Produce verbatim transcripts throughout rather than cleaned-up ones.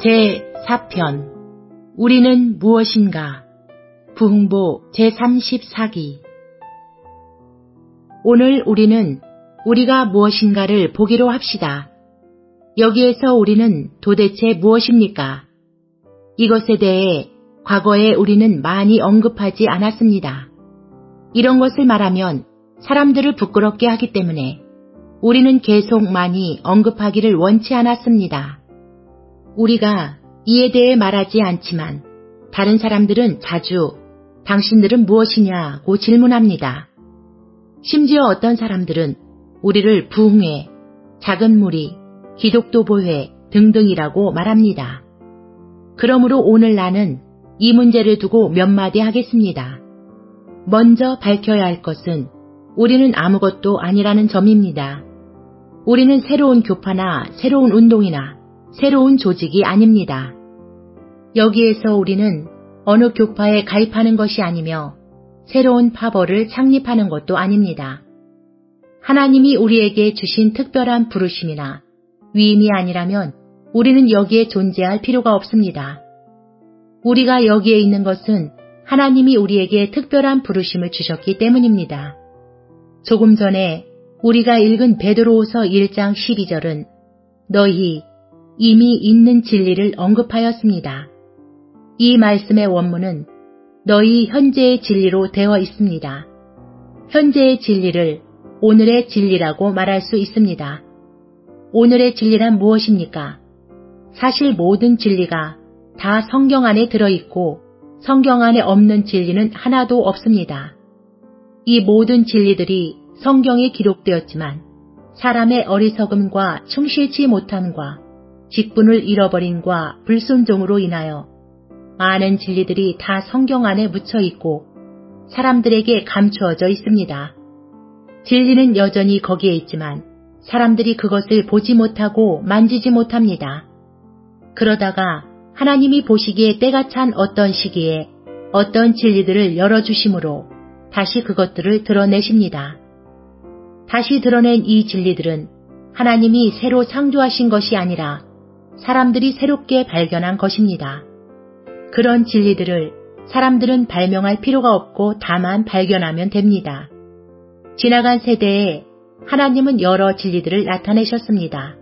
제사 편 우리는 무엇인가? 부흥보 제삼십사 기. 오늘 우리는 우리가 무엇인가를 보기로 합시다. 여기에서 우리는 도대체 무엇입니까? 이것에 대해 과거에 우리는 많이 언급하지 않았습니다. 이런 것을 말하면 사람들을 부끄럽게 하기 때문에 우리는 계속 많이 언급하기를 원치 않았습니다. 우리가 이에 대해 말하지 않지만 다른 사람들은 자주 당신들은 무엇이냐고 질문합니다. 심지어 어떤 사람들은 우리를 부흥회, 작은 무리, 기독교 보회 등등이라고 말합니다. 그러므로 오늘 나는 이 문제를 두고 몇 마디 하겠습니다. 먼저 밝혀야 할 것은 우리는 아무것도 아니라는 점입니다. 우리는 새로운 교파나 새로운 운동이나 새로운 조직이 아닙니다. 여기에서 우리는 어느 교파에 가입하는 것이 아니며 새로운 파벌을 창립하는 것도 아닙니다. 하나님이 우리에게 주신 특별한 부르심이나 위임이 아니라면 우리는 여기에 존재할 필요가 없습니다. 우리가 여기에 있는 것은 하나님이 우리에게 특별한 부르심을 주셨기 때문입니다. 조금 전에 우리가 읽은 베드로후서 일 장 십이 절은 너희 이미 있는 진리를 언급하였습니다. 이 말씀의 원문은 너희 현재의 진리로 되어 있습니다. 현재의 진리를 오늘의 진리라고 말할 수 있습니다. 오늘의 진리란 무엇입니까? 사실 모든 진리가 다 성경 안에 들어있고 성경 안에 없는 진리는 하나도 없습니다. 이 모든 진리들이 성경에 기록되었지만 사람의 어리석음과 충실치 못함과 직분을 잃어버림과 불순종으로 인하여 많은 진리들이 다 성경 안에 묻혀 있고 사람들에게 감추어져 있습니다. 진리는 여전히 거기에 있지만 사람들이 그것을 보지 못하고 만지지 못합니다. 그러다가 하나님이 보시기에 때가 찬 어떤 시기에 어떤 진리들을 열어주심으로 다시 그것들을 드러내십니다. 다시 드러낸 이 진리들은 하나님이 새로 창조하신 것이 아니라 사람들이 새롭게 발견한 것입니다. 그런 진리들을 사람들은 발명할 필요가 없고 다만 발견하면 됩니다. 지나간 세대에 하나님은 여러 진리들을 나타내셨습니다.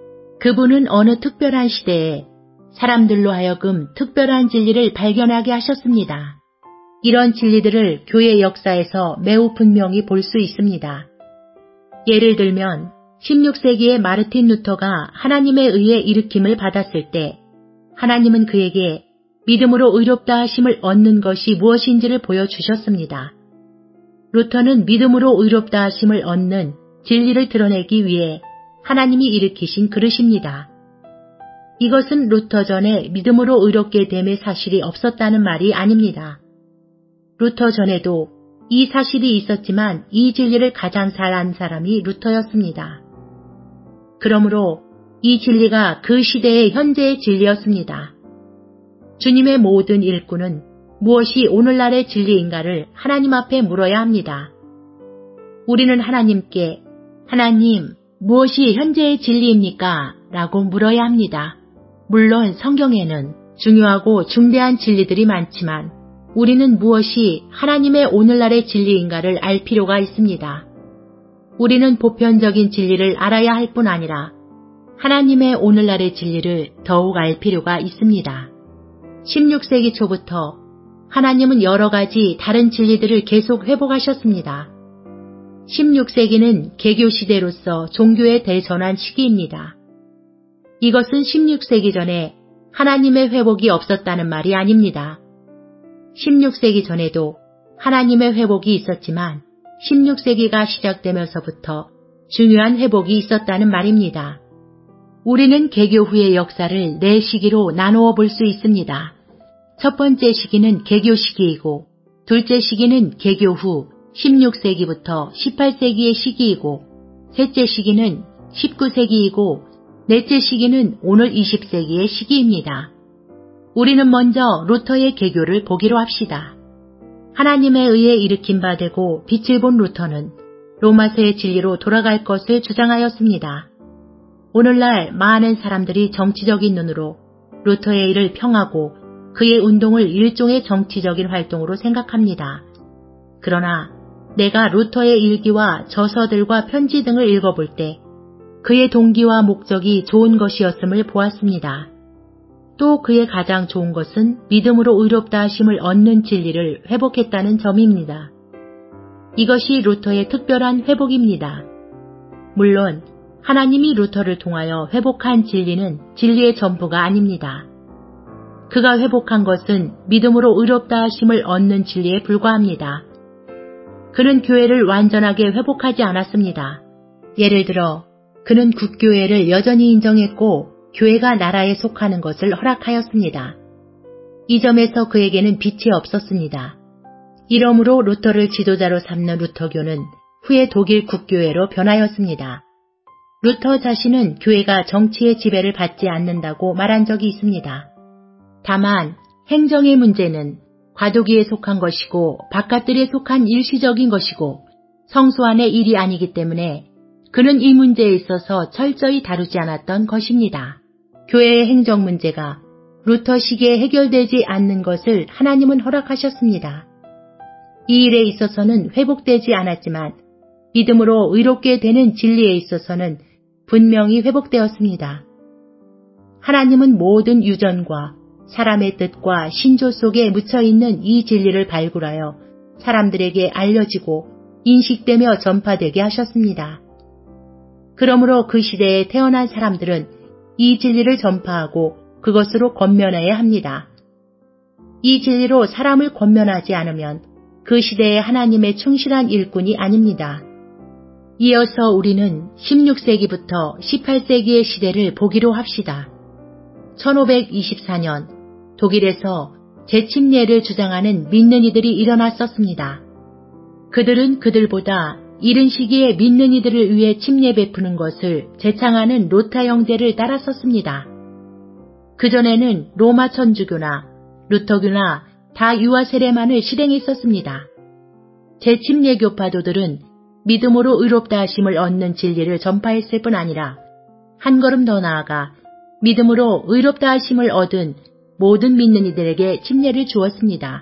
그분은 어느 특별한 시대에 사람들로 하여금 특별한 진리를 발견하게 하셨습니다. 이런 진리들을 교회 역사에서 매우 분명히 볼 수 있습니다. 예를 들면 십육 세기의 마르틴 루터가 하나님에 의해 일으킴을 받았을 때 하나님은 그에게 믿음으로 의롭다 하심을 얻는 것이 무엇인지를 보여주셨습니다. 루터는 믿음으로 의롭다 하심을 얻는 진리를 드러내기 위해 하나님이 일으키신 그릇입니다. 이것은 루터 전에 믿음으로 의롭게 됨의 사실이 없었다는 말이 아닙니다. 루터 전에도 이 사실이 있었지만 이 진리를 가장 잘 안 사람이 루터였습니다. 그러므로 이 진리가 그 시대의 현재의 진리였습니다. 주님의 모든 일꾼은 무엇이 오늘날의 진리인가를 하나님 앞에 물어야 합니다. 우리는 하나님께 하나님, 무엇이 현재의 진리입니까? 라고 물어야 합니다. 물론 성경에는 중요하고 중대한 진리들이 많지만 우리는 무엇이 하나님의 오늘날의 진리인가를 알 필요가 있습니다. 우리는 보편적인 진리를 알아야 할 뿐 아니라 하나님의 오늘날의 진리를 더욱 알 필요가 있습니다. 십육 세기 초부터 하나님은 여러 가지 다른 진리들을 계속 회복하셨습니다. 십육 세기는 개교 시대로서 종교의 대전환 시기입니다. 이것은 십육 세기 전에 하나님의 회복이 없었다는 말이 아닙니다. 십육 세기 전에도 하나님의 회복이 있었지만 십육 세기가 시작되면서부터 중요한 회복이 있었다는 말입니다. 우리는 개교 후의 역사를 네 시기로 나누어 볼 수 있습니다. 첫 번째 시기는 개교 시기이고 둘째 시기는 개교 후 십육 세기부터 십팔 세기의 시기이고 셋째 시기는 십구 세기이고 넷째 시기는 오늘 이십 세기의 시기입니다. 우리는 먼저 루터의 개교를 보기로 합시다. 하나님에 의해 일으킨 바 되고 빛을 본 루터는 로마서의 진리로 돌아갈 것을 주장하였습니다. 오늘날 많은 사람들이 정치적인 눈으로 루터의 일을 평하고 그의 운동을 일종의 정치적인 활동으로 생각합니다. 그러나 내가 루터의 일기와 저서들과 편지 등을 읽어볼 때 그의 동기와 목적이 좋은 것이었음을 보았습니다. 또 그의 가장 좋은 것은 믿음으로 의롭다 하심을 얻는 진리를 회복했다는 점입니다. 이것이 루터의 특별한 회복입니다. 물론 하나님이 루터를 통하여 회복한 진리는 진리의 전부가 아닙니다. 그가 회복한 것은 믿음으로 의롭다 하심을 얻는 진리에 불과합니다. 그는 교회를 완전하게 회복하지 않았습니다. 예를 들어 그는 국교회를 여전히 인정했고 교회가 나라에 속하는 것을 허락하였습니다. 이 점에서 그에게는 빛이 없었습니다. 이러므로 루터를 지도자로 삼는 루터교는 후에 독일 국교회로 변하였습니다. 루터 자신은 교회가 정치의 지배를 받지 않는다고 말한 적이 있습니다. 다만 행정의 문제는 과도기에 속한 것이고 바깥들에 속한 일시적인 것이고 성소 안의 일이 아니기 때문에 그는 이 문제에 있어서 철저히 다루지 않았던 것입니다. 교회의 행정 문제가 루터 시기에 해결되지 않는 것을 하나님은 허락하셨습니다. 이 일에 있어서는 회복되지 않았지만 믿음으로 의롭게 되는 진리에 있어서는 분명히 회복되었습니다. 하나님은 모든 유전과 사람의 뜻과 신조 속에 묻혀있는 이 진리를 발굴하여 사람들에게 알려지고 인식되며 전파되게 하셨습니다. 그러므로 그 시대에 태어난 사람들은 이 진리를 전파하고 그것으로 권면해야 합니다. 이 진리로 사람을 권면하지 않으면 그 시대의 하나님의 충실한 일꾼이 아닙니다. 이어서 우리는 십육 세기부터 십팔 세기의 시대를 보기로 합시다. 천오백이십사 년 독일에서 재침례를 주장하는 믿는 이들이 일어났었습니다. 그들은 그들보다 이른 시기에 믿는 이들을 위해 침례 베푸는 것을 제창하는 로타 형제를 따랐었습니다. 그전에는 로마 천주교나 루터교나 다 유아 세례만을 실행했었습니다. 재침례 교파도들은 믿음으로 의롭다 하심을 얻는 진리를 전파했을 뿐 아니라 한 걸음 더 나아가 믿음으로 의롭다 하심을 얻은 모든 믿는 이들에게 침례를 주었습니다.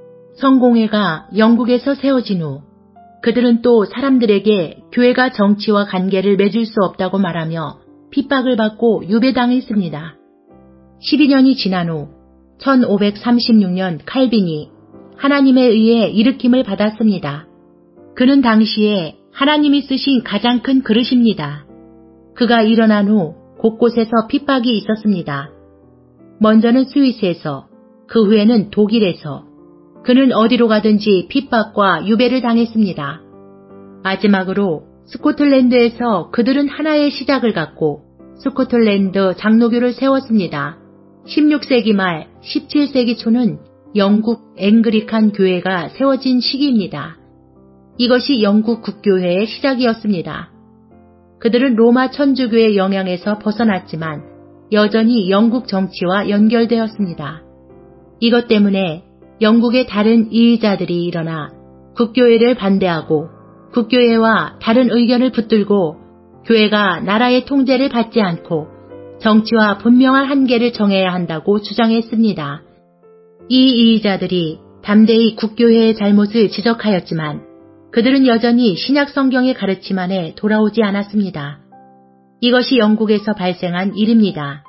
성공회가 영국에서 세워진 후 그들은 또 사람들에게 교회가 정치와 관계를 맺을 수 없다고 말하며 핍박을 받고 유배당했습니다. 십이 년이 지난 후 천오백삼십육 년 칼빈이 하나님에 의해 일으킴을 받았습니다. 그는 당시에 하나님이 쓰신 가장 큰 그릇입니다. 그가 일어난 후 곳곳에서 핍박이 있었습니다. 먼저는 스위스에서, 그 후에는 독일에서, 그는 어디로 가든지 핍박과 유배를 당했습니다. 마지막으로 스코틀랜드에서 그들은 하나의 시작을 갖고 스코틀랜드 장로교를 세웠습니다. 십육 세기 말 십칠 세기 초는 영국 앵그리칸 교회가 세워진 시기입니다. 이것이 영국 국교회의 시작이었습니다. 그들은 로마 천주교의 영향에서 벗어났지만 여전히 영국 정치와 연결되었습니다. 이것 때문에 영국의 다른 이의자들이 일어나 국교회를 반대하고 국교회와 다른 의견을 붙들고 교회가 나라의 통제를 받지 않고 정치와 분명한 한계를 정해야 한다고 주장했습니다. 이 이의자들이 담대히 국교회의 잘못을 지적하였지만 그들은 여전히 신약 성경의 가르침 안에 돌아오지 않았습니다. 이것이 영국에서 발생한 일입니다.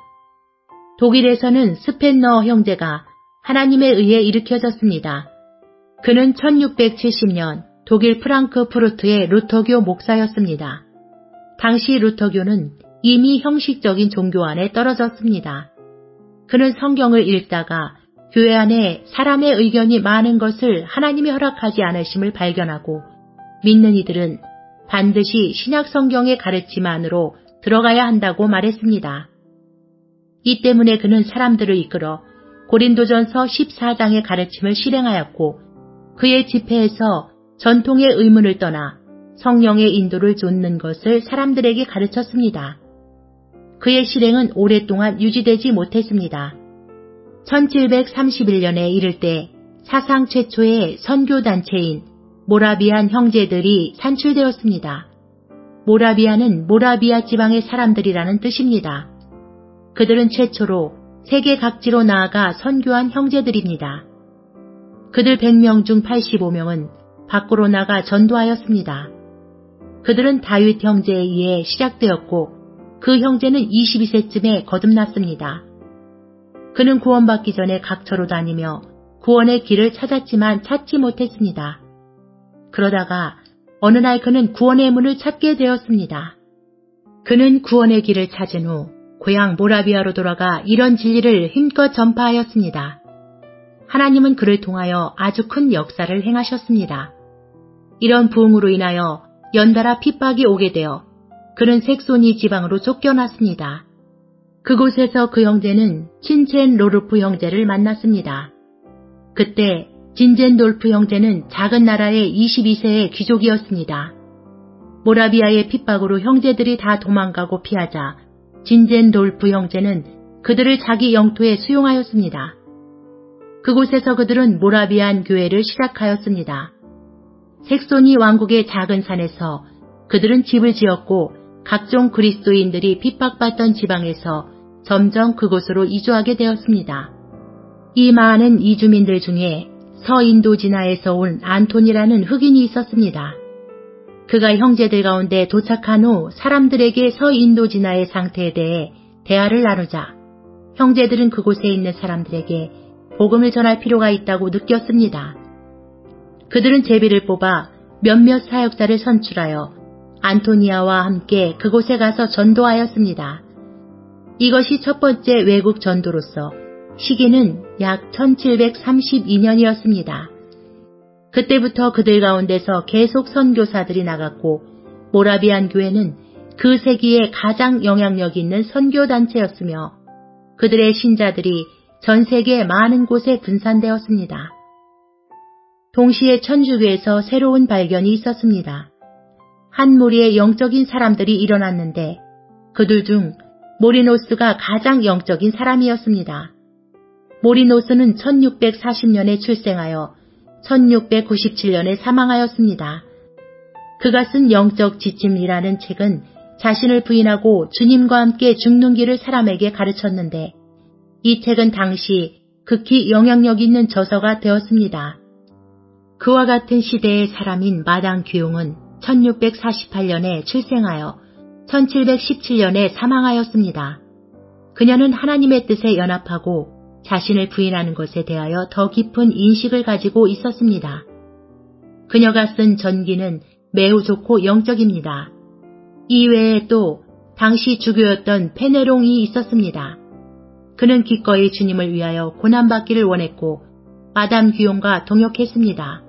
독일에서는 스펜너 형제가 하나님에 의해 일으켜졌습니다. 그는 천육백칠십 년 독일 프랑크푸르트의 루터교 목사였습니다. 당시 루터교는 이미 형식적인 종교 안에 떨어졌습니다. 그는 성경을 읽다가 교회 안에 사람의 의견이 많은 것을 하나님이 허락하지 않으심을 발견하고 믿는 이들은 반드시 신약 성경의 가르침 안으로 들어가야 한다고 말했습니다. 이 때문에 그는 사람들을 이끌어 고린도전서 십사 장의 가르침을 실행하였고 그의 집회에서 전통의 의문을 떠나 성령의 인도를 좇는 것을 사람들에게 가르쳤습니다. 그의 실행은 오랫동안 유지되지 못했습니다. 천칠백삼십일 년에 이를 때 사상 최초의 선교단체인 모라비안 형제들이 산출되었습니다. 모라비아는 모라비아 지방의 사람들이라는 뜻입니다. 그들은 최초로 세계 각지로 나아가 선교한 형제들입니다. 그들 백 명 중 팔십오 명은 밖으로 나가 전도하였습니다. 그들은 다윗 형제에 의해 시작되었고 그 형제는 이십이 세쯤에 거듭났습니다. 그는 구원받기 전에 각처로 다니며 구원의 길을 찾았지만 찾지 못했습니다. 그러다가 어느 날 그는 구원의 문을 찾게 되었습니다. 그는 구원의 길을 찾은 후 고향 모라비아로 돌아가 이런 진리를 힘껏 전파하였습니다. 하나님은 그를 통하여 아주 큰 역사를 행하셨습니다. 이런 부흥으로 인하여 연달아 핍박이 오게 되어 그는 색소니 지방으로 쫓겨났습니다. 그곳에서 그 형제는 친첸 로르프 형제를 만났습니다. 그때 진젠돌프 형제는 작은 나라의 이십이 세의 귀족이었습니다. 모라비아의 핍박으로 형제들이 다 도망가고 피하자 진젠돌프 형제는 그들을 자기 영토에 수용하였습니다. 그곳에서 그들은 모라비안 교회를 시작하였습니다. 색소니 왕국의 작은 산에서 그들은 집을 지었고 각종 그리스도인들이 핍박받던 지방에서 점점 그곳으로 이주하게 되었습니다. 이 많은 이주민들 중에 서인도 진화에서 온 안톤이라는 흑인이 있었습니다. 그가 형제들 가운데 도착한 후 사람들에게 서인도 진화의 상태에 대해 대화를 나누자 형제들은 그곳에 있는 사람들에게 복음을 전할 필요가 있다고 느꼈습니다. 그들은 제비를 뽑아 몇몇 사역자를 선출하여 안토니아와 함께 그곳에 가서 전도하였습니다. 이것이 첫 번째 외국 전도로서 시기는 약 천칠백삼십이 년이었습니다. 그때부터 그들 가운데서 계속 선교사들이 나갔고 모라비안 교회는 그 세기에 가장 영향력 있는 선교단체였으며 그들의 신자들이 전 세계 많은 곳에 분산되었습니다. 동시에 천주교에서 새로운 발견이 있었습니다. 한 무리의 영적인 사람들이 일어났는데 그들 중 모리노스가 가장 영적인 사람이었습니다. 모리노스는 천육백사십 년에 출생하여 천육백구십칠 년에 사망하였습니다. 그가 쓴 영적 지침이라는 책은 자신을 부인하고 주님과 함께 죽는 길을 사람에게 가르쳤는데 이 책은 당시 극히 영향력 있는 저서가 되었습니다. 그와 같은 시대의 사람인 마당 귀용은 천육백사십팔 년에 출생하여 천칠백십칠 년에 사망하였습니다. 그녀는 하나님의 뜻에 연합하고 자신을 부인하는 것에 대하여 더 깊은 인식을 가지고 있었습니다. 그녀가 쓴 전기는 매우 좋고 영적입니다. 이외에 또 당시 주교였던 페네롱이 있었습니다. 그는 기꺼이 주님을 위하여 고난받기를 원했고 마담 귀용과 동역했습니다.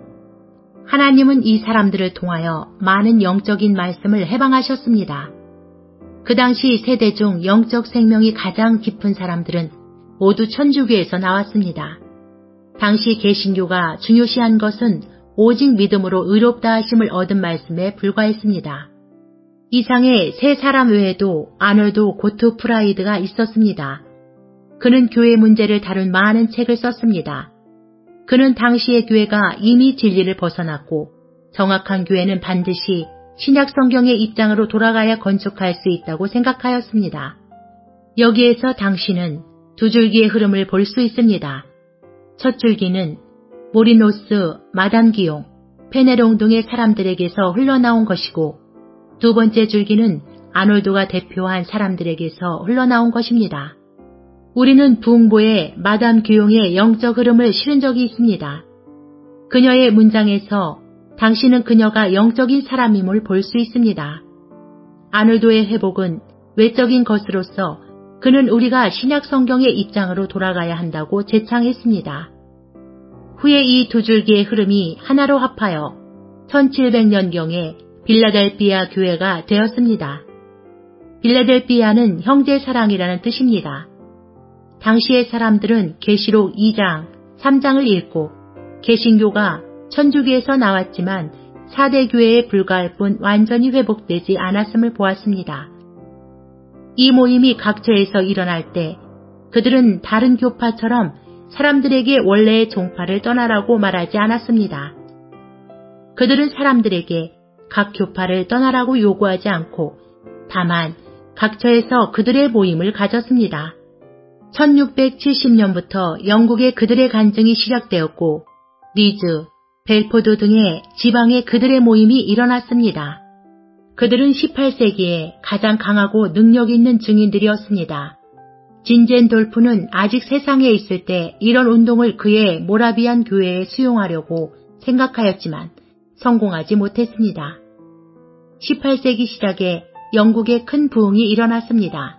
하나님은 이 사람들을 통하여 많은 영적인 말씀을 해방하셨습니다. 그 당시 세대 중 영적 생명이 가장 깊은 사람들은 모두 천주교에서 나왔습니다. 당시 개신교가 중요시한 것은 오직 믿음으로 의롭다 하심을 얻은 말씀에 불과했습니다. 이상의 세 사람 외에도 아놀도 고트 프라이드가 있었습니다. 그는 교회 문제를 다룬 많은 책을 썼습니다. 그는 당시의 교회가 이미 진리를 벗어났고 정확한 교회는 반드시 신약 성경의 입장으로 돌아가야 건축할 수 있다고 생각하였습니다. 여기에서 당신은 두 줄기의 흐름을 볼 수 있습니다. 첫 줄기는 모리노스, 마담 기용, 페네롱 등의 사람들에게서 흘러나온 것이고 두 번째 줄기는 아놀도가 대표한 사람들에게서 흘러나온 것입니다. 우리는 부흥보에 마담 귀용의 영적 흐름을 실은 적이 있습니다. 그녀의 문장에서 당신은 그녀가 영적인 사람임을 볼 수 있습니다. 아놀도의 회복은 외적인 것으로서 그는 우리가 신약 성경의 입장으로 돌아가야 한다고 제창했습니다. 후에 이 두 줄기의 흐름이 하나로 합하여 천칠백 년경에 빌라델비아 교회가 되었습니다. 빌라델비아는 형제사랑이라는 뜻입니다. 당시의 사람들은 계시록 이 장, 삼 장을 읽고 개신교가 천주교에서 나왔지만 사대 교회에 불과할 뿐 완전히 회복되지 않았음을 보았습니다. 이 모임이 각처에서 일어날 때 그들은 다른 교파처럼 사람들에게 원래의 종파를 떠나라고 말하지 않았습니다. 그들은 사람들에게 각 교파를 떠나라고 요구하지 않고 다만 각처에서 그들의 모임을 가졌습니다. 천육백칠십 년부터 영국의 그들의 간증이 시작되었고 리즈, 벨포드 등의 지방에 그들의 모임이 일어났습니다. 그들은 십팔 세기에 가장 강하고 능력 있는 증인들이었습니다. 진젠돌프는 아직 세상에 있을 때 이런 운동을 그의 모라비안 교회에 수용하려고 생각하였지만 성공하지 못했습니다. 십팔 세기 시작에 영국에 큰 부흥이 일어났습니다.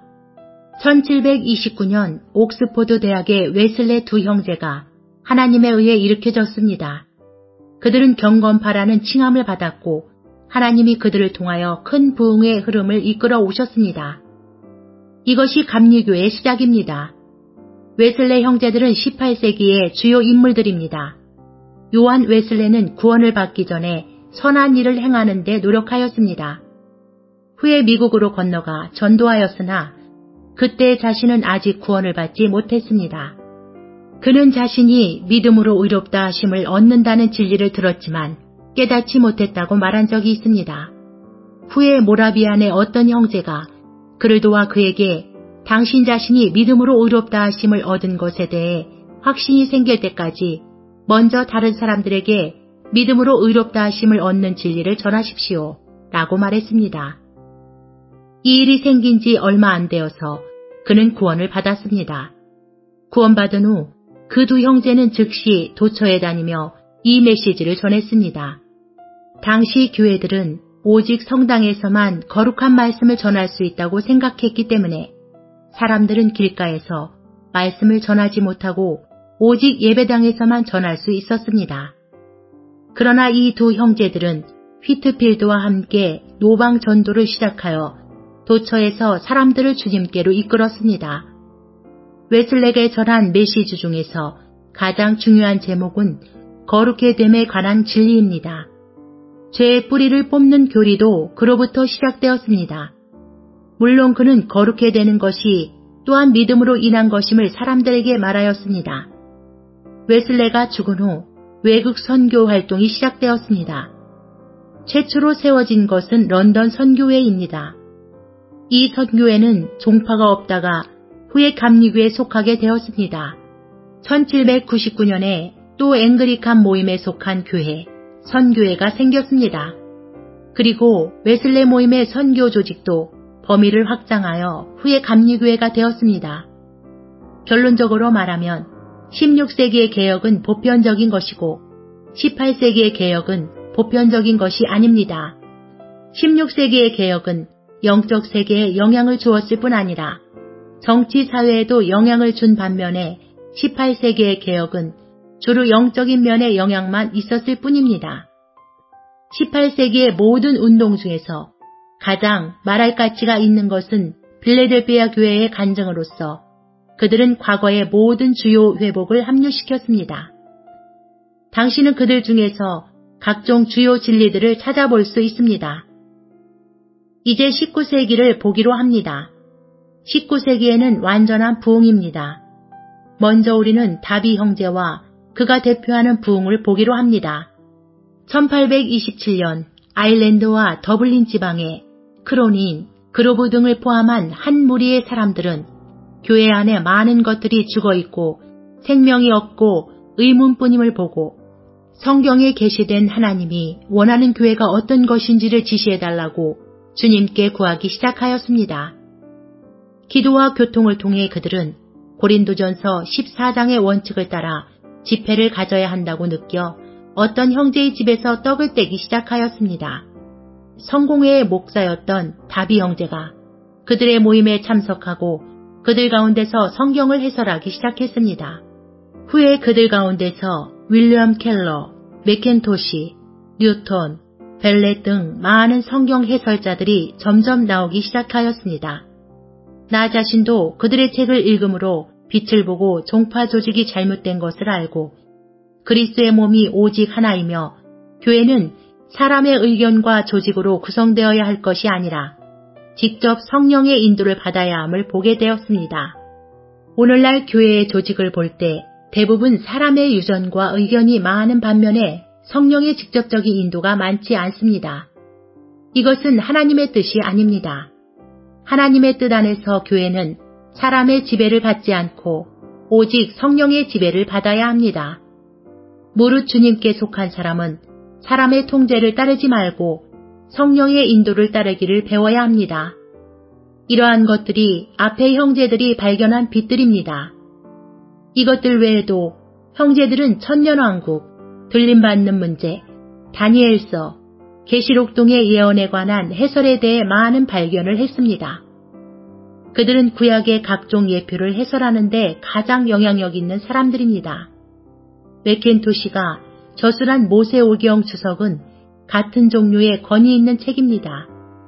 천칠백이십구 년 옥스포드 대학의 웨슬레 두 형제가 하나님에 의해 일으켜졌습니다. 그들은 경건파라는 칭함을 받았고 하나님이 그들을 통하여 큰 부흥의 흐름을 이끌어 오셨습니다. 이것이 감리교의 시작입니다. 웨슬레 형제들은 십팔 세기의 주요 인물들입니다. 요한 웨슬레는 구원을 받기 전에 선한 일을 행하는 데 노력하였습니다. 후에 미국으로 건너가 전도하였으나 그때 자신은 아직 구원을 받지 못했습니다. 그는 자신이 믿음으로 의롭다 하심을 얻는다는 진리를 들었지만 깨닫지 못했다고 말한 적이 있습니다. 후에 모라비안의 어떤 형제가 그를 도와 그에게 당신 자신이 믿음으로 의롭다 하심을 얻은 것에 대해 확신이 생길 때까지 먼저 다른 사람들에게 믿음으로 의롭다 하심을 얻는 진리를 전하십시오 라고 말했습니다. 이 일이 생긴 지 얼마 안 되어서 그는 구원을 받았습니다. 구원받은 후 그 두 형제는 즉시 도처에 다니며 이 메시지를 전했습니다. 당시 교회들은 오직 성당에서만 거룩한 말씀을 전할 수 있다고 생각했기 때문에 사람들은 길가에서 말씀을 전하지 못하고 오직 예배당에서만 전할 수 있었습니다. 그러나 이 두 형제들은 휘트필드와 함께 노방 전도를 시작하여 도처에서 사람들을 주님께로 이끌었습니다. 웨슬레가 전한 메시지 중에서 가장 중요한 제목은 거룩해 됨에 관한 진리입니다. 죄의 뿌리를 뽑는 교리도 그로부터 시작되었습니다. 물론 그는 거룩해 되는 것이 또한 믿음으로 인한 것임을 사람들에게 말하였습니다. 웨슬레가 죽은 후 외국 선교 활동이 시작되었습니다. 최초로 세워진 것은 런던 선교회입니다. 이 선교회는 종파가 없다가 후에 감리교에 속하게 되었습니다. 천칠백구십구 년에 또 앵그리칸 모임에 속한 교회, 선교회가 생겼습니다. 그리고 웨슬레 모임의 선교 조직도 범위를 확장하여 후에 감리교회가 되었습니다. 결론적으로 말하면 십육 세기의 개혁은 보편적인 것이고 십팔 세기의 개혁은 보편적인 것이 아닙니다. 십육 세기의 개혁은 영적 세계에 영향을 주었을 뿐 아니라 정치 사회에도 영향을 준 반면에 십팔 세기의 개혁은 주로 영적인 면의 영향만 있었을 뿐입니다. 십팔 세기의 모든 운동 중에서 가장 말할 가치가 있는 것은 빌레델피아 교회의 간증으로서 그들은 과거의 모든 주요 회복을 합류시켰습니다. 당신은 그들 중에서 각종 주요 진리들을 찾아볼 수 있습니다. 이제 십구 세기를 보기로 합니다. 십구 세기에는 완전한 부흥입니다. 먼저 우리는 다비 형제와 그가 대표하는 부흥을 보기로 합니다. 천팔백이십칠 년 아일랜드와 더블린 지방에 크로닌, 그로브 등을 포함한 한 무리의 사람들은 교회 안에 많은 것들이 죽어있고 생명이 없고 의문뿐임을 보고 성경에 게시된 하나님이 원하는 교회가 어떤 것인지를 지시해달라고 주님께 구하기 시작하였습니다. 기도와 교통을 통해 그들은 고린도전서 십사 장의 원칙을 따라 집회를 가져야 한다고 느껴 어떤 형제의 집에서 떡을 떼기 시작하였습니다. 성공회의 목사였던 다비 형제가 그들의 모임에 참석하고 그들 가운데서 성경을 해설하기 시작했습니다. 후에 그들 가운데서 윌리엄 켈러, 맥켄토시, 뉴턴, 벨렛 등 많은 성경 해설자들이 점점 나오기 시작하였습니다. 나 자신도 그들의 책을 읽음으로 빛을 보고 종파 조직이 잘못된 것을 알고 그리스도의 몸이 오직 하나이며 교회는 사람의 의견과 조직으로 구성되어야 할 것이 아니라 직접 성령의 인도를 받아야 함을 보게 되었습니다. 오늘날 교회의 조직을 볼 때 대부분 사람의 유전과 의견이 많은 반면에 성령의 직접적인 인도가 많지 않습니다. 이것은 하나님의 뜻이 아닙니다. 하나님의 뜻 안에서 교회는 사람의 지배를 받지 않고 오직 성령의 지배를 받아야 합니다. 무릇 주님께 속한 사람은 사람의 통제를 따르지 말고 성령의 인도를 따르기를 배워야 합니다. 이러한 것들이 앞에 형제들이 발견한 빛들입니다. 이것들 외에도 형제들은 천년왕국, 들림받는 문제, 다니엘서, 계시록동의 예언에 관한 해설에 대해 많은 발견을 했습니다. 그들은 구약의 각종 예표를 해설하는 데 가장 영향력 있는 사람들입니다. 맥켄토시가 저술한 모세오경 주석은 같은 종류의 권위 있는 책입니다.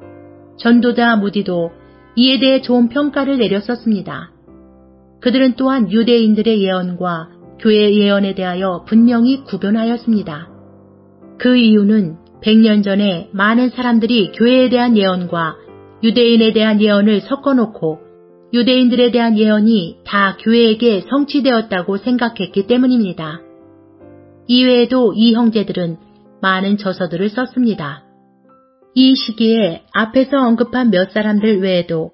전도자 무디도 이에 대해 좋은 평가를 내렸었습니다. 그들은 또한 유대인들의 예언과 교회의 예언에 대하여 분명히 구분하였습니다. 그 이유는 백 년 전에 많은 사람들이 교회에 대한 예언과 유대인에 대한 예언을 섞어놓고 유대인들에 대한 예언이 다 교회에게 성취되었다고 생각했기 때문입니다. 이외에도 이 형제들은 많은 저서들을 썼습니다. 이 시기에 앞에서 언급한 몇 사람들 외에도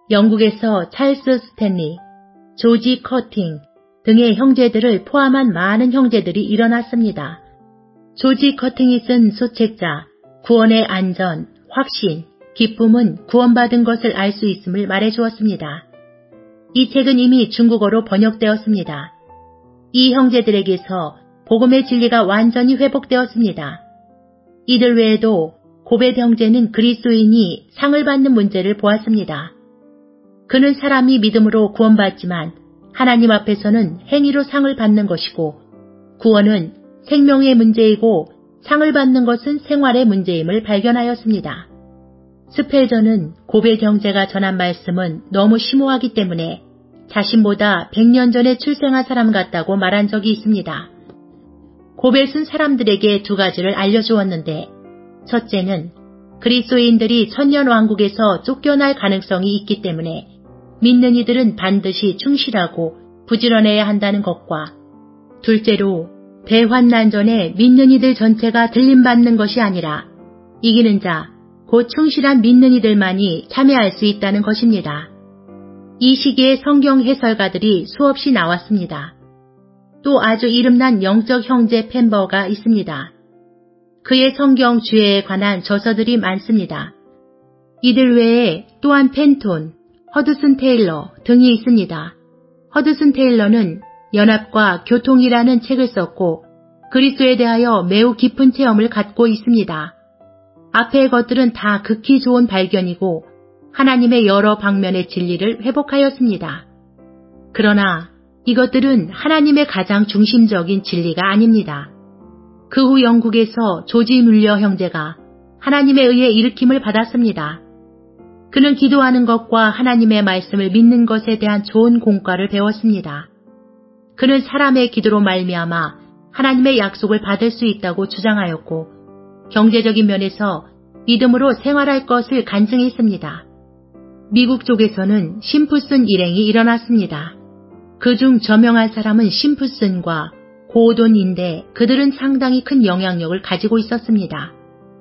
영국에서 찰스 스탠리, 조지 커팅 등의 형제들을 포함한 많은 형제들이 일어났습니다. 조지 커팅이 쓴 소책자 구원의 안전, 확신, 기쁨은 구원받은 것을 알 수 있음을 말해주었습니다. 이 책은 이미 중국어로 번역되었습니다. 이 형제들에게서 복음의 진리가 완전히 회복되었습니다. 이들 외에도 고벳 형제는 그리스도인이 상을 받는 문제를 보았습니다. 그는 사람이 믿음으로 구원받지만 하나님 앞에서는 행위로 상을 받는 것이고 구원은 생명의 문제이고 상을 받는 것은 생활의 문제임을 발견하였습니다. 스펠전은 고벳 형제가 전한 말씀은 너무 심오하기 때문에 자신보다 백 년 전에 출생한 사람 같다고 말한 적이 있습니다. 고벳은 사람들에게 두 가지를 알려주었는데 첫째는 그리스도인들이 천년왕국에서 쫓겨날 가능성이 있기 때문에 믿는 이들은 반드시 충실하고 부지런해야 한다는 것과 둘째로 대환난 전에 믿는 이들 전체가 들림받는 것이 아니라 이기는 자, 곧 충실한 믿는 이들만이 참여할 수 있다는 것입니다. 이 시기에 성경 해설가들이 수없이 나왔습니다. 또 아주 이름난 영적 형제 펜버가 있습니다. 그의 성경 주해에 관한 저서들이 많습니다. 이들 외에 또한 펜톤, 허드슨 테일러 등이 있습니다. 허드슨 테일러는 연합과 교통이라는 책을 썼고 그리스도에 대하여 매우 깊은 체험을 갖고 있습니다. 앞의 것들은 다 극히 좋은 발견이고 하나님의 여러 방면의 진리를 회복하였습니다. 그러나 이것들은 하나님의 가장 중심적인 진리가 아닙니다. 그 후 영국에서 조지 뮬러 형제가 하나님에 의해 일으킴을 받았습니다. 그는 기도하는 것과 하나님의 말씀을 믿는 것에 대한 좋은 공과를 배웠습니다. 그는 사람의 기도로 말미암아 하나님의 약속을 받을 수 있다고 주장하였고 경제적인 면에서 믿음으로 생활할 것을 간증했습니다. 미국 쪽에서는 심프슨 일행이 일어났습니다. 그중 저명한 사람은 심프슨과 고돈인데 그들은 상당히 큰 영향력을 가지고 있었습니다.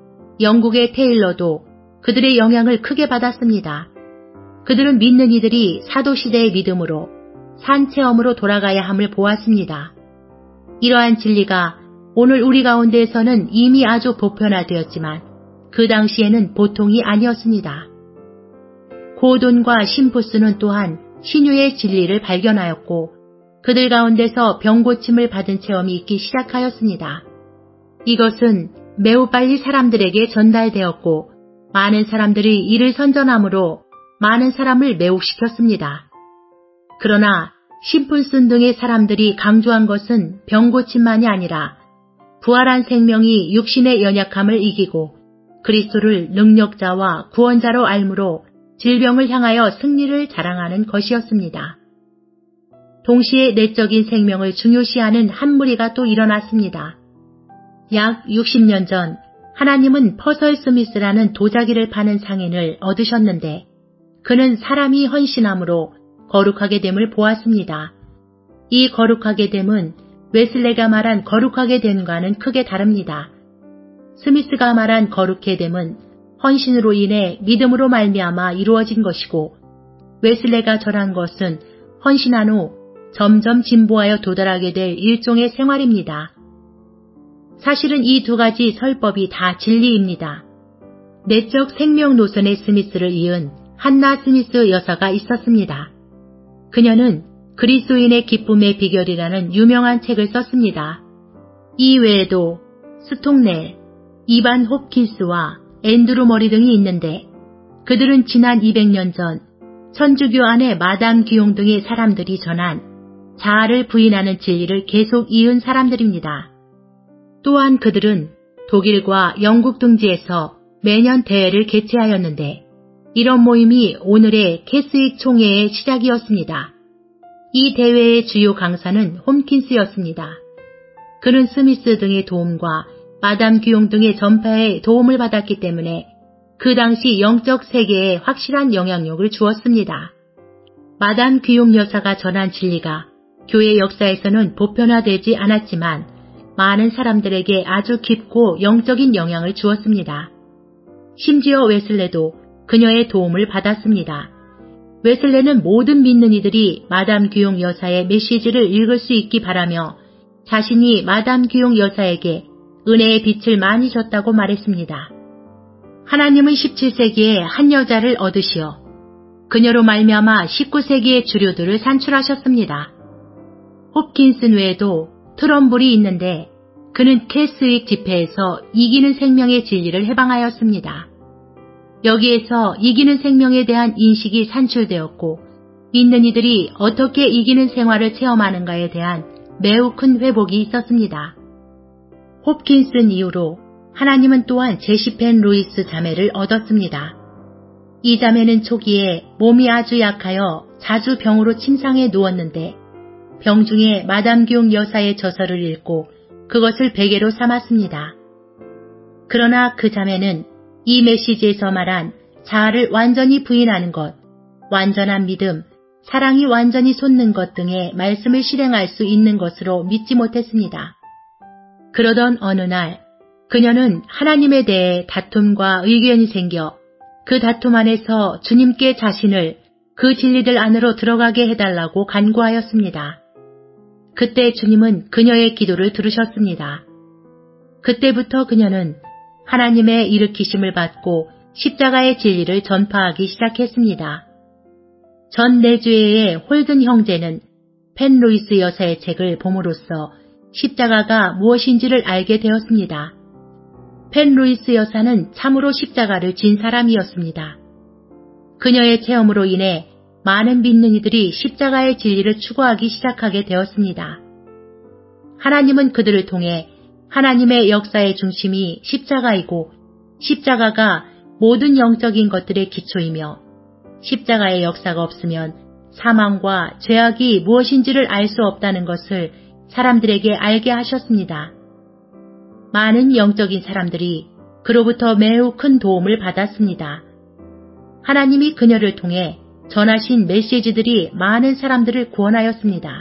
영국의 테일러도 그들의 영향을 크게 받았습니다. 그들은 믿는 이들이 사도시대의 믿음으로 산체험으로 돌아가야 함을 보았습니다. 이러한 진리가 오늘 우리 가운데에서는 이미 아주 보편화되었지만 그 당시에는 보통이 아니었습니다. 고돈과 심푸스는 또한 신유의 진리를 발견하였고 그들 가운데서 병고침을 받은 체험이 있기 시작하였습니다. 이것은 매우 빨리 사람들에게 전달되었고 많은 사람들이 이를 선전함으로 많은 사람을 매혹시켰습니다. 그러나 심푼슨 등의 사람들이 강조한 것은 병고침만이 아니라 부활한 생명이 육신의 연약함을 이기고 그리스도를 능력자와 구원자로 알므로 질병을 향하여 승리를 자랑하는 것이었습니다. 동시에 내적인 생명을 중요시하는 한 무리가 또 일어났습니다. 약 육십 년 전 하나님은 퍼설 스미스라는 도자기를 파는 상인을 얻으셨는데 그는 사람이 헌신함으로 거룩하게 됨을 보았습니다. 이 거룩하게 됨은 웨슬레가 말한 거룩하게 됨과는 크게 다릅니다. 스미스가 말한 거룩해 됨은 헌신으로 인해 믿음으로 말미암아 이루어진 것이고 웨슬레가 전한 것은 헌신한 후 점점 진보하여 도달하게 될 일종의 생활입니다. 사실은 이 두 가지 설법이 다 진리입니다. 내적 생명 노선의 스미스를 이은 한나 스미스 여사가 있었습니다. 그녀는 그리스도인의 기쁨의 비결이라는 유명한 책을 썼습니다. 이 외에도 스톡넬, 이반 홉킨스와 앤드루 머리 등이 있는데 그들은 지난 이백 년 전 천주교 안의 마담 귀용 등의 사람들이 전한 자아를 부인하는 진리를 계속 이은 사람들입니다. 또한 그들은 독일과 영국 등지에서 매년 대회를 개최하였는데 이런 모임이 오늘의 캐스윅 총회의 시작이었습니다. 이 대회의 주요 강사는 홈킨스였습니다. 그는 스미스 등의 도움과 마담 귀용 등의 전파에 도움을 받았기 때문에 그 당시 영적 세계에 확실한 영향력을 주었습니다. 마담 귀용 여사가 전한 진리가 교회 역사에서는 보편화되지 않았지만 많은 사람들에게 아주 깊고 영적인 영향을 주었습니다. 심지어 웨슬레도 그녀의 도움을 받았습니다. 웨슬레는 모든 믿는 이들이 마담 귀용 여사의 메시지를 읽을 수 있기 바라며 자신이 마담 귀용 여사에게 은혜의 빛을 많이 줬다고 말했습니다. 하나님은 십칠 세기에 한 여자를 얻으시어 그녀로 말미암아 십구 세기의 주류들을 산출하셨습니다. 홉킨슨 외에도 트럼블이 있는데 그는 캐스윅 집회에서 이기는 생명의 진리를 해방하였습니다. 여기에서 이기는 생명에 대한 인식이 산출되었고 믿는 이들이 어떻게 이기는 생활을 체험하는가에 대한 매우 큰 회복이 있었습니다. 홉킨슨 이후로 하나님은 또한 제시펜 루이스 자매를 얻었습니다. 이 자매는 초기에 몸이 아주 약하여 자주 병으로 침상에 누웠는데 병 중에 마담 귀용 여사의 저서를 읽고 그것을 베개로 삼았습니다. 그러나 그 자매는 이 메시지에서 말한 자아를 완전히 부인하는 것, 완전한 믿음, 사랑이 완전히 솟는 것 등의 말씀을 실행할 수 있는 것으로 믿지 못했습니다. 그러던 어느 날 그녀는 하나님에 대해 다툼과 의견이 생겨 그 다툼 안에서 주님께 자신을 그 진리들 안으로 들어가게 해달라고 간구하였습니다. 그때 주님은 그녀의 기도를 들으셨습니다. 그때부터 그녀는 하나님의 일으키심을 받고 십자가의 진리를 전파하기 시작했습니다. 전 내주회의 홀든 형제는 펜 루이스 여사의 책을 봄으로써 십자가가 무엇인지를 알게 되었습니다. 펜 루이스 여사는 참으로 십자가를 진 사람이었습니다. 그녀의 체험으로 인해 많은 믿는 이들이 십자가의 진리를 추구하기 시작하게 되었습니다. 하나님은 그들을 통해 하나님의 역사의 중심이 십자가이고 십자가가 모든 영적인 것들의 기초이며 십자가의 역사가 없으면 사망과 죄악이 무엇인지를 알 수 없다는 것을 사람들에게 알게 하셨습니다. 많은 영적인 사람들이 그로부터 매우 큰 도움을 받았습니다. 하나님이 그녀를 통해 전하신 메시지들이 많은 사람들을 구원하였습니다.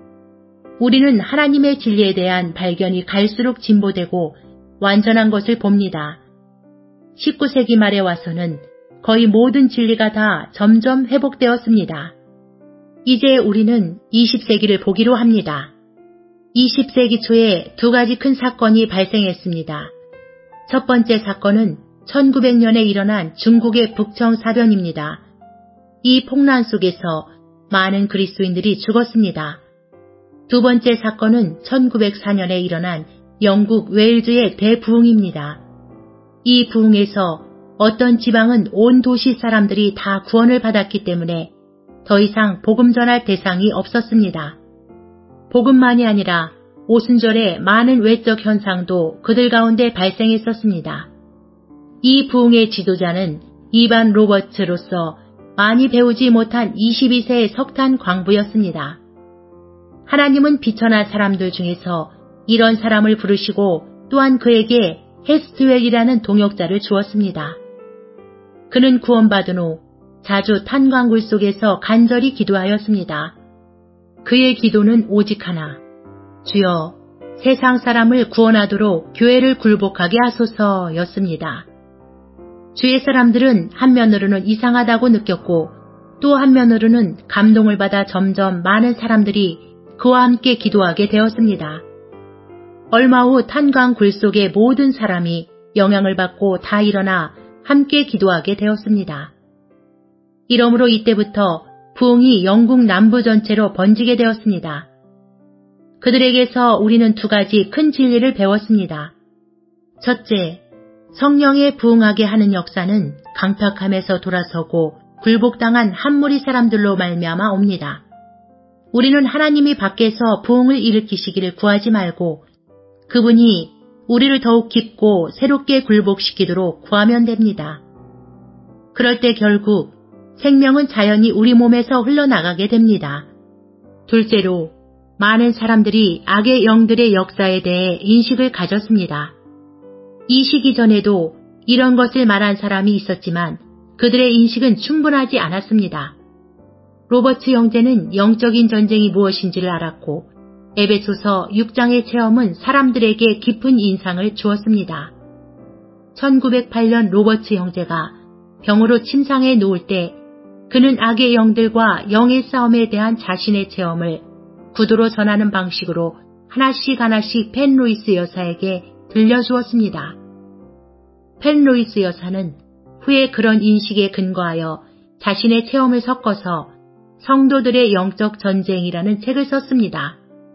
우리는 하나님의 진리에 대한 발견이 갈수록 진보되고 완전한 것을 봅니다. 십구 세기 말에 와서는 거의 모든 진리가 다 점점 회복되었습니다. 이제 우리는 이십 세기를 보기로 합니다. 이십 세기 초에 두 가지 큰 사건이 발생했습니다. 첫 번째 사건은 천구백 년에 일어난 중국의 북청 사변입니다. 이 폭란 속에서 많은 그리스도인들이 죽었습니다. 두 번째 사건은 천구백사 년에 일어난 영국 웨일즈의 대부흥입니다. 이 부흥에서 어떤 지방은 온 도시 사람들이 다 구원을 받았기 때문에 더 이상 복음 전할 대상이 없었습니다. 복음만이 아니라 오순절에 많은 외적 현상도 그들 가운데 발생했었습니다. 이 부흥의 지도자는 이반 로버츠로서 많이 배우지 못한 이십이 세의 석탄 광부였습니다. 하나님은 비천한 사람들 중에서 이런 사람을 부르시고 또한 그에게 헤스트웰이라는 동역자를 주었습니다. 그는 구원받은 후 자주 탄광굴 속에서 간절히 기도하였습니다. 그의 기도는 오직 하나, 주여 세상 사람을 구원하도록 교회를 굴복하게 하소서였습니다. 주의 사람들은 한면으로는 이상하다고 느꼈고 또 한면으로는 감동을 받아 점점 많은 사람들이 그와 함께 기도하게 되었습니다. 얼마 후 탄광 굴 속의 모든 사람이 영향을 받고 다 일어나 함께 기도하게 되었습니다. 이러므로 이때부터 부흥이 영국 남부 전체로 번지게 되었습니다. 그들에게서 우리는 두 가지 큰 진리를 배웠습니다. 첫째, 성령에 부응하게 하는 역사는 강팍함에서 돌아서고 굴복당한 한 무리 사람들로 말미암아 옵니다. 우리는 하나님이 밖에서 부흥을 일으키시기를 구하지 말고 그분이 우리를 더욱 깊고 새롭게 굴복시키도록 구하면 됩니다. 그럴 때 결국 생명은 자연히 우리 몸에서 흘러나가게 됩니다. 둘째로, 많은 사람들이 악의 영들의 역사에 대해 인식을 가졌습니다. 이 시기 전에도 이런 것을 말한 사람이 있었지만 그들의 인식은 충분하지 않았습니다. 로버츠 형제는 영적인 전쟁이 무엇인지를 알았고 에베소서 육 장의 체험은 사람들에게 깊은 인상을 주었습니다. 천구백팔 년 로버츠 형제가 병으로 침상에 누울 때 그는 악의 영들과 영의 싸움에 대한 자신의 체험을 구두로 전하는 방식으로 하나씩 하나씩 펜 루이스 여사에게 들려주었습니다. 펜 루이스 여사는 후에 그런 인식에 근거하여 자신의 체험을 섞어서 성도들의 영적 전쟁이라는 책을 썼습니다.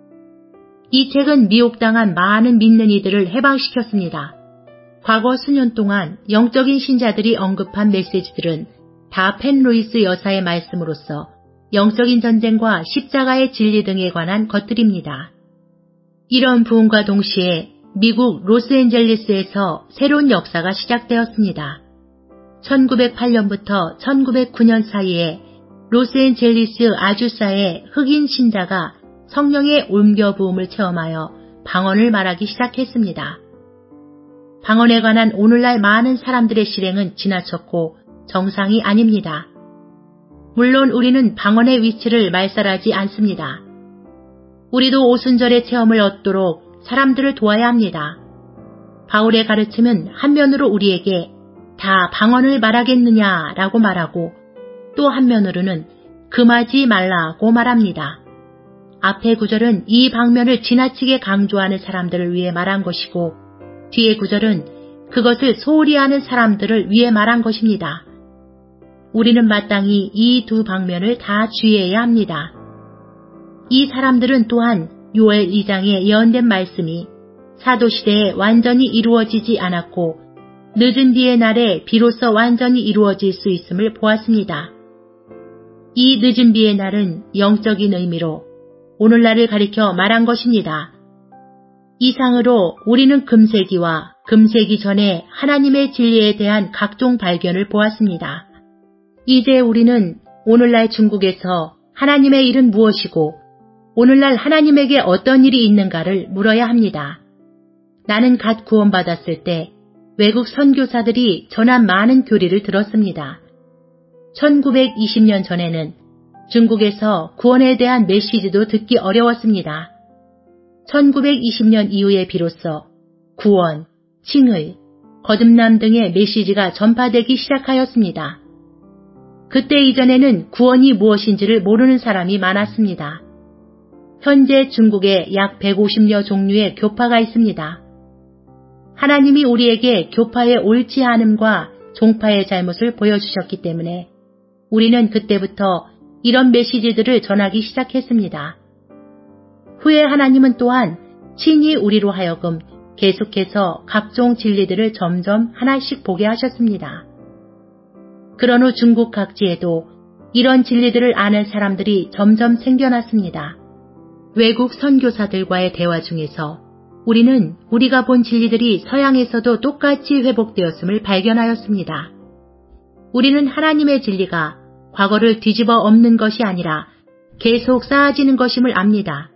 이 책은 미혹당한 많은 믿는 이들을 해방시켰습니다. 과거 수년 동안 영적인 신자들이 언급한 메시지들은 다 펜 루이스 여사의 말씀으로서 영적인 전쟁과 십자가의 진리 등에 관한 것들입니다. 이런 부흥과 동시에 미국 로스앤젤레스에서 새로운 역사가 시작되었습니다. 천구백팔 년부터 천구백구 년 사이에 로스앤젤레스 아주사의 흑인 신자가 성령의 옮겨 부음을 체험하여 방언을 말하기 시작했습니다. 방언에 관한 오늘날 많은 사람들의 실행은 지나쳤고 정상이 아닙니다. 물론 우리는 방언의 위치를 말살하지 않습니다. 우리도 오순절의 체험을 얻도록 사람들을 도와야 합니다. 바울의 가르침은 한면으로 우리에게 다 방언을 말하겠느냐라고 말하고 또 한면으로는 금하지 말라고 말합니다. 앞의 구절은 이 방면을 지나치게 강조하는 사람들을 위해 말한 것이고 뒤의 구절은 그것을 소홀히 하는 사람들을 위해 말한 것입니다. 우리는 마땅히 이 두 방면을 다 주의해야 합니다. 이 사람들은 또한 요엘 이 장에 예언된 말씀이 사도시대에 완전히 이루어지지 않았고 늦은 뒤의 날에 비로소 완전히 이루어질 수 있음을 보았습니다. 이 늦은 비의 날은 영적인 의미로 오늘날을 가리켜 말한 것입니다. 이상으로 우리는 금세기와 금세기 전에 하나님의 진리에 대한 각종 발견을 보았습니다. 이제 우리는 오늘날 중국에서 하나님의 일은 무엇이고 오늘날 하나님에게 어떤 일이 있는가를 물어야 합니다. 나는 갓 구원받았을 때 외국 선교사들이 전한 많은 교리를 들었습니다. 천구백이십 년 전에는 중국에서 구원에 대한 메시지도 듣기 어려웠습니다. 천구백이십 년 이후에 비로소 구원, 칭의, 거듭남 등의 메시지가 전파되기 시작하였습니다. 그때 이전에는 구원이 무엇인지를 모르는 사람이 많았습니다. 현재 중국에 약 백오십여 종류의 교파가 있습니다. 하나님이 우리에게 교파의 옳지 않음과 종파의 잘못을 보여주셨기 때문에 우리는 그때부터 이런 메시지들을 전하기 시작했습니다. 후에 하나님은 또한 친히 우리로 하여금 계속해서 각종 진리들을 점점 하나씩 보게 하셨습니다. 그런 후 중국 각지에도 이런 진리들을 아는 사람들이 점점 생겨났습니다. 외국 선교사들과의 대화 중에서 우리는 우리가 본 진리들이 서양에서도 똑같이 회복되었음을 발견하였습니다. 우리는 하나님의 진리가 과거를 뒤집어 엎는 것이 아니라 계속 쌓아지는 것임을 압니다.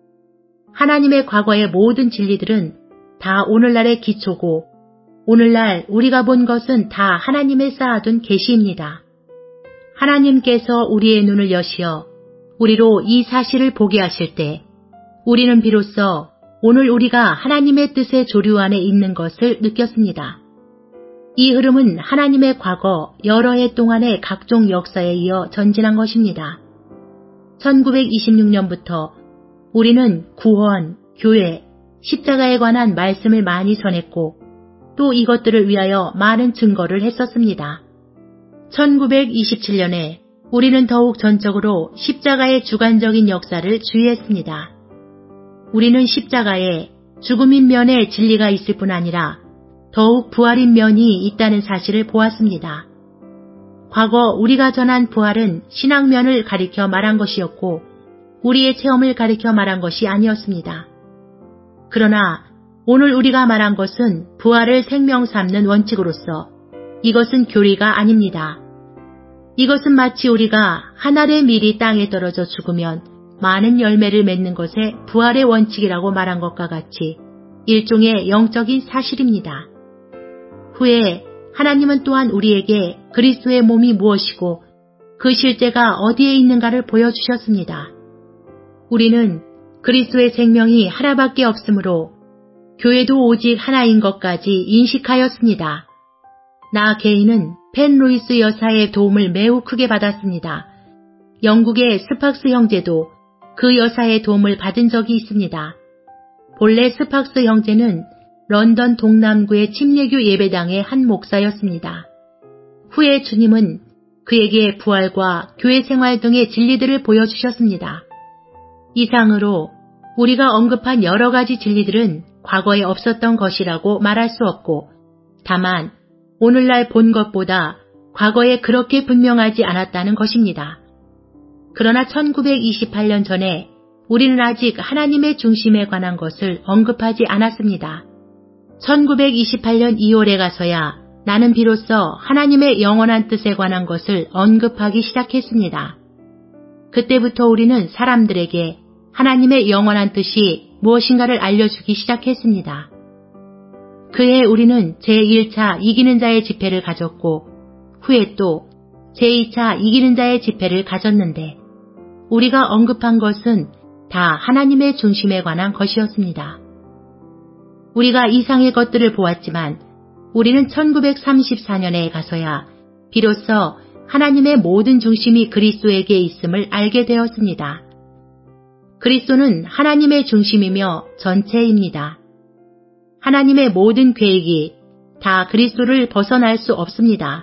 하나님의 과거의 모든 진리들은 다 오늘날의 기초고 오늘날 우리가 본 것은 다 하나님의 쌓아둔 계시입니다. 하나님께서 우리의 눈을 여시어 우리로 이 사실을 보게 하실 때 우리는 비로소 오늘 우리가 하나님의 뜻의 조류 안에 있는 것을 느꼈습니다. 이 흐름은 하나님의 과거 여러 해 동안의 각종 역사에 이어 전진한 것입니다. 천구백이십육 년부터 우리는 구원, 교회, 십자가에 관한 말씀을 많이 전했고 또 이것들을 위하여 많은 증거를 했었습니다. 천구백이십칠 년에 우리는 더욱 전적으로 십자가의 주관적인 역사를 주의했습니다. 우리는 십자가에 죽음인 면에 진리가 있을 뿐 아니라 더욱 부활인 면이 있다는 사실을 보았습니다. 과거 우리가 전한 부활은 신앙면을 가리켜 말한 것이었고 우리의 체험을 가리켜 말한 것이 아니었습니다. 그러나 오늘 우리가 말한 것은 부활을 생명 삼는 원칙으로서 이것은 교리가 아닙니다. 이것은 마치 우리가 한 알의 밀이 땅에 떨어져 죽으면 많은 열매를 맺는 것에 부활의 원칙이라고 말한 것과 같이 일종의 영적인 사실입니다. 후에 하나님은 또한 우리에게 그리스도의 몸이 무엇이고 그 실제가 어디에 있는가를 보여주셨습니다. 우리는 그리스도의 생명이 하나밖에 없으므로 교회도 오직 하나인 것까지 인식하였습니다. 나 개인은 펜 루이스 여사의 도움을 매우 크게 받았습니다. 영국의 스팍스 형제도 그 여사의 도움을 받은 적이 있습니다. 본래 스팍스 형제는 런던 동남구의 침례교 예배당의 한 목사였습니다. 후에 주님은 그에게 부활과 교회 생활 등의 진리들을 보여주셨습니다. 이상으로 우리가 언급한 여러 가지 진리들은 과거에 없었던 것이라고 말할 수 없고 다만 오늘날 본 것보다 과거에 그렇게 분명하지 않았다는 것입니다. 그러나 천구백이십팔 년 전에 우리는 아직 하나님의 중심에 관한 것을 언급하지 않았습니다. 천구백이십팔 년 이월에 가서야 나는 비로소 하나님의 영원한 뜻에 관한 것을 언급하기 시작했습니다. 그때부터 우리는 사람들에게 하나님의 영원한 뜻이 무엇인가를 알려주기 시작했습니다. 그해 우리는 제일 차 이기는 자의 집회를 가졌고 후에 또 제이 차 이기는 자의 집회를 가졌는데 우리가 언급한 것은 다 하나님의 중심에 관한 것이었습니다. 우리가 이상의 것들을 보았지만 우리는 천구백삼십사 년에 가서야 비로소 하나님의 모든 중심이 그리스도에게 있음을 알게 되었습니다. 그리스도는 하나님의 중심이며 전체입니다. 하나님의 모든 계획이 다 그리스도를 벗어날 수 없습니다.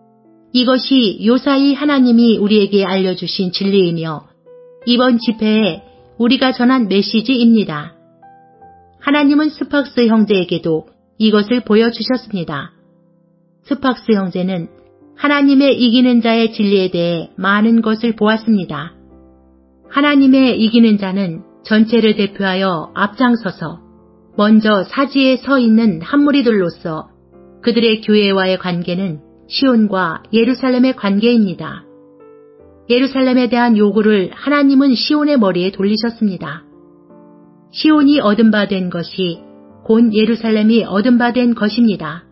이것이 요사이 하나님이 우리에게 알려주신 진리이며 이번 집회에 우리가 전한 메시지입니다. 하나님은 스팍스 형제에게도 이것을 보여주셨습니다. 스팍스 형제는 하나님의 이기는 자의 진리에 대해 많은 것을 보았습니다. 하나님의 이기는 자는 전체를 대표하여 앞장서서 먼저 사지에 서 있는 한 무리들로서 그들의 교회와의 관계는 시온과 예루살렘의 관계입니다. 예루살렘에 대한 요구를 하나님은 시온의 머리에 돌리셨습니다. 시온이 얻은 바 된 것이 곧 예루살렘이 얻은 바 된 것입니다.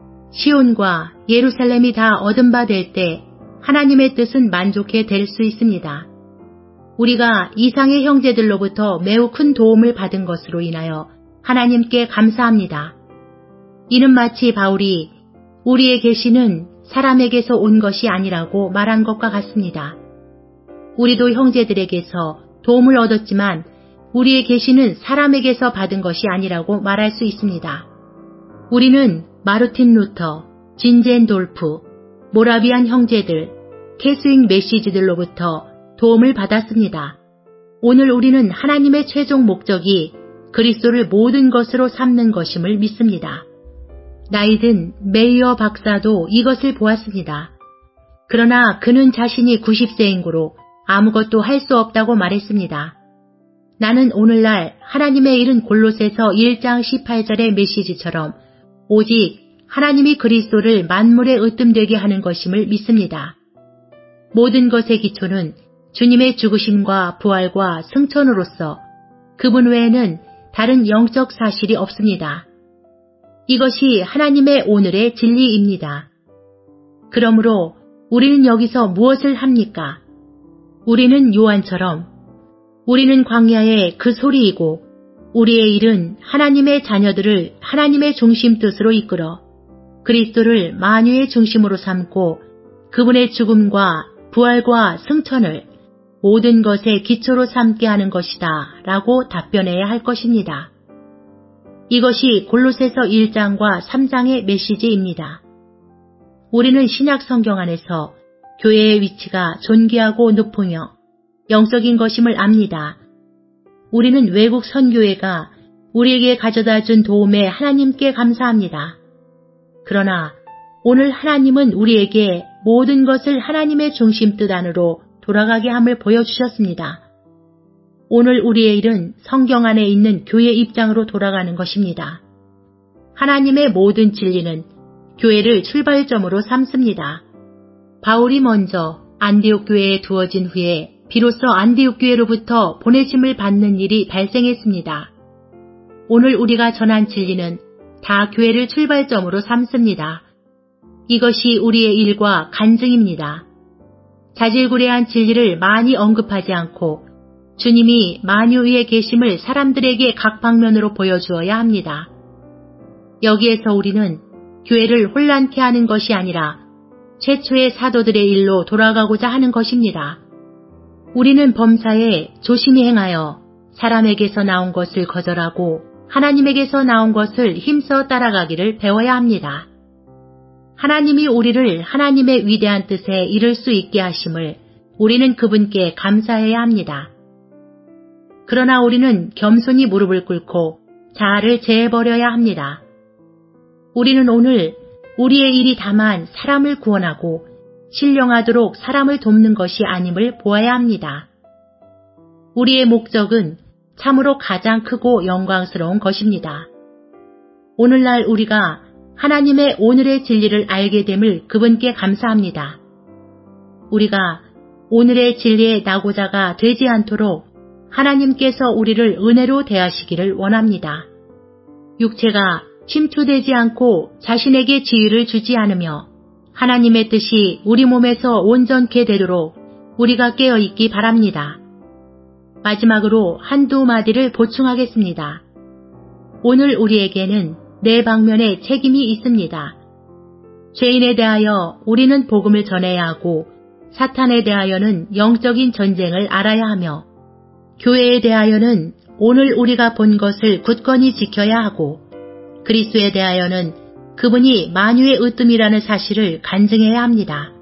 시온과 예루살렘이 다 얻은 바 될 때 하나님의 뜻은 만족해 될 수 있습니다. 우리가 이상의 형제들로부터 매우 큰 도움을 받은 것으로 인하여 하나님께 감사합니다. 이는 마치 바울이 우리의 계시는 사람에게서 온 것이 아니라고 말한 것과 같습니다. 우리도 형제들에게서 도움을 얻었지만 우리의 계시는 사람에게서 받은 것이 아니라고 말할 수 있습니다. 우리는 마르틴 루터, 진젠 돌프, 모라비안 형제들, 캐스윙 메시지들로부터 도움을 받았습니다. 오늘 우리는 하나님의 최종 목적이 그리스도를 모든 것으로 삼는 것임을 믿습니다. 나이든 메이어 박사도 이것을 보았습니다. 그러나 그는 자신이 구십 세인 고로 아무것도 할 수 없다고 말했습니다. 나는 오늘날 하나님의 일은 골로새서 일 장 십팔 절의 메시지처럼 오직 하나님이 그리스도를 만물에 으뜸되게 하는 것임을 믿습니다. 모든 것의 기초는 주님의 죽으심과 부활과 승천으로서 그분 외에는 다른 영적 사실이 없습니다. 이것이 하나님의 오늘의 진리입니다. 그러므로 우리는 여기서 무엇을 합니까? 우리는 요한처럼 우리는 광야의 그 소리이고 우리의 일은 하나님의 자녀들을 하나님의 중심 뜻으로 이끌어 그리스도를 만유의 중심으로 삼고 그분의 죽음과 부활과 승천을 모든 것의 기초로 삼게 하는 것이다 라고 답변해야 할 것입니다. 이것이 골로새서 일 장과 삼 장의 메시지입니다. 우리는 신약 성경 안에서 교회의 위치가 존귀하고 높으며 영적인 것임을 압니다. 우리는 외국 선교회가 우리에게 가져다 준 도움에 하나님께 감사합니다. 그러나 오늘 하나님은 우리에게 모든 것을 하나님의 중심 뜻 안으로 돌아가게 함을 보여주셨습니다. 오늘 우리의 일은 성경 안에 있는 교회 입장으로 돌아가는 것입니다. 하나님의 모든 진리는 교회를 출발점으로 삼습니다. 바울이 먼저 안디옥 교회에 두어진 후에 비로소 안디옥 교회로부터 보내심을 받는 일이 발생했습니다. 오늘 우리가 전한 진리는 다 교회를 출발점으로 삼습니다. 이것이 우리의 일과 간증입니다. 자질구레한 진리를 많이 언급하지 않고 주님이 만유 위에 계심을 사람들에게 각 방면으로 보여주어야 합니다. 여기에서 우리는 교회를 혼란케 하는 것이 아니라 최초의 사도들의 일로 돌아가고자 하는 것입니다. 우리는 범사에 조심히 행하여 사람에게서 나온 것을 거절하고 하나님에게서 나온 것을 힘써 따라가기를 배워야 합니다. 하나님이 우리를 하나님의 위대한 뜻에 이를 수 있게 하심을 우리는 그분께 감사해야 합니다. 그러나 우리는 겸손히 무릎을 꿇고 자아를 제해버려야 합니다. 우리는 오늘 우리의 일이 다만 사람을 구원하고 신령하도록 사람을 돕는 것이 아님을 보아야 합니다. 우리의 목적은 참으로 가장 크고 영광스러운 것입니다. 오늘날 우리가 하나님의 오늘의 진리를 알게 됨을 그분께 감사합니다. 우리가 오늘의 진리의 나고자가 되지 않도록 하나님께서 우리를 은혜로 대하시기를 원합니다. 육체가 침투되지 않고 자신에게 지위를 주지 않으며 하나님의 뜻이 우리 몸에서 온전케 되도록 우리가 깨어있기 바랍니다. 마지막으로 한두 마디를 보충하겠습니다. 오늘 우리에게는 네 방면의 책임이 있습니다. 죄인에 대하여 우리는 복음을 전해야 하고 사탄에 대하여는 영적인 전쟁을 알아야 하며 교회에 대하여는 오늘 우리가 본 것을 굳건히 지켜야 하고 그리스도에 대하여는 그분이 만유의 으뜸이라는 사실을 간증해야 합니다.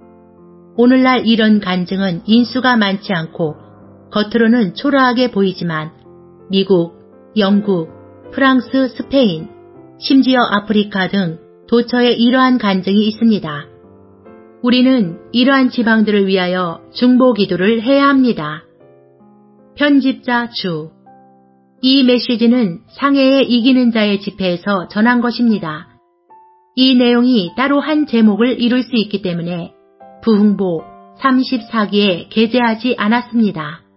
오늘날 이런 간증은 인수가 많지 않고 겉으로는 초라하게 보이지만 미국, 영국, 프랑스, 스페인, 심지어 아프리카 등 도처에 이러한 간증이 있습니다. 우리는 이러한 지방들을 위하여 중보 기도를 해야 합니다. 편집자 주. 이 메시지는 상해에 이기는 자의 집회에서 전한 것입니다. 이 내용이 따로 한 제목을 이룰 수 있기 때문에 부흥보 삼십사 기에 게재하지 않았습니다.